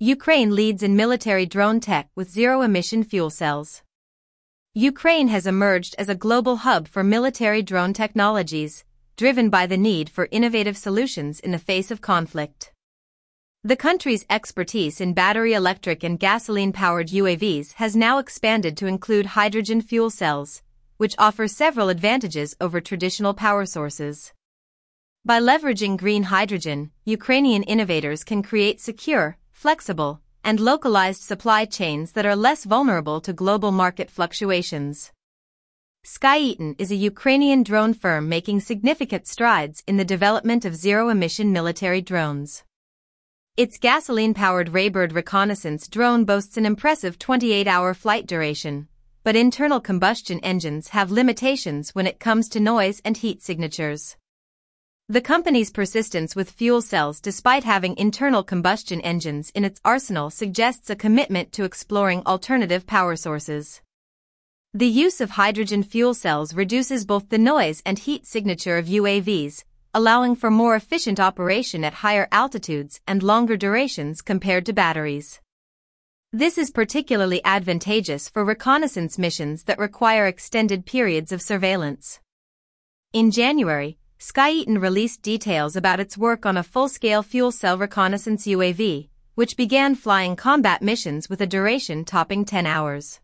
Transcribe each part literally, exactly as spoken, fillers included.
Ukraine leads in military drone tech with zero-emission fuel cells. Ukraine has emerged as a global hub for military drone technologies, driven by the need for innovative solutions in the face of conflict. The country's expertise in battery electric and gasoline-powered U A Vs has now expanded to include hydrogen fuel cells, which offer several advantages over traditional power sources. By leveraging green hydrogen, Ukrainian innovators can create secure, flexible, and localized supply chains that are less vulnerable to global market fluctuations. SkyEaton is a Ukrainian drone firm making significant strides in the development of zero-emission military drones. Its gasoline-powered Raybird reconnaissance drone boasts an impressive twenty-eight hour flight duration, but internal combustion engines have limitations when it comes to noise and heat signatures. The company's persistence with fuel cells despite having internal combustion engines in its arsenal suggests a commitment to exploring alternative power sources. The use of hydrogen fuel cells reduces both the noise and heat signature of U A Vs, allowing for more efficient operation at higher altitudes and longer durations compared to batteries. This is particularly advantageous for reconnaissance missions that require extended periods of surveillance. In January, SkyEaton released details about its work on a full-scale fuel cell reconnaissance U A V, which began flying combat missions with a duration topping ten hours.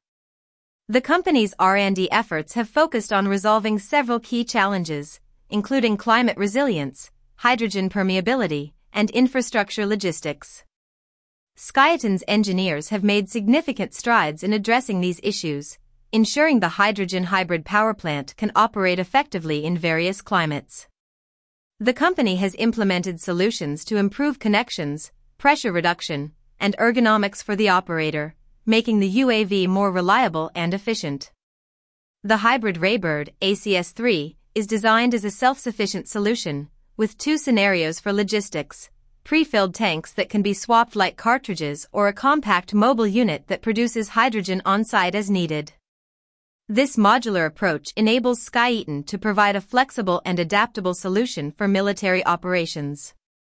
The company's R and D efforts have focused on resolving several key challenges, including climate resilience, hydrogen permeability, and infrastructure logistics. SkyEaton's engineers have made significant strides in addressing these issues, ensuring the hydrogen hybrid power plant can operate effectively in various climates. The company has implemented solutions to improve connections, pressure reduction, and ergonomics for the operator, making the U A V more reliable and efficient. The hybrid Raybird A C S three is designed as a self-sufficient solution, with two scenarios for logistics: pre-filled tanks that can be swapped like cartridges or a compact mobile unit that produces hydrogen on-site as needed. This modular approach enables SkyEaton to provide a flexible and adaptable solution for military operations.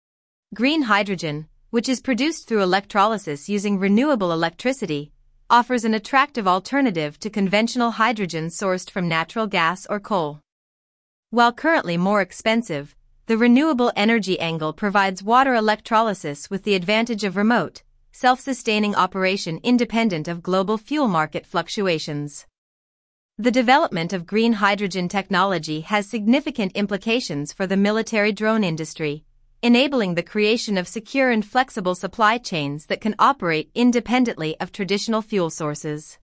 Green hydrogen, which is produced through electrolysis using renewable electricity, offers an attractive alternative to conventional hydrogen sourced from natural gas or coal. While currently more expensive, the renewable energy angle provides water electrolysis with the advantage of remote, self-sustaining operation independent of global fuel market fluctuations. The development of green hydrogen technology has significant implications for the military drone industry, enabling the creation of secure and flexible supply chains that can operate independently of traditional fuel sources.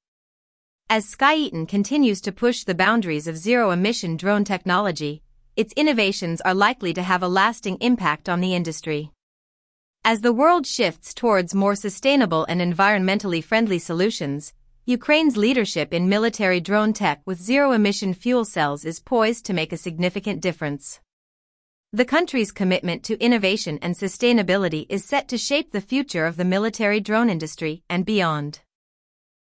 As SkyEaton continues to push the boundaries of zero-emission drone technology, its innovations are likely to have a lasting impact on the industry. As the world shifts towards more sustainable and environmentally friendly solutions, Ukraine's leadership in military drone tech with zero-emission fuel cells is poised to make a significant difference. The country's commitment to innovation and sustainability is set to shape the future of the military drone industry and beyond.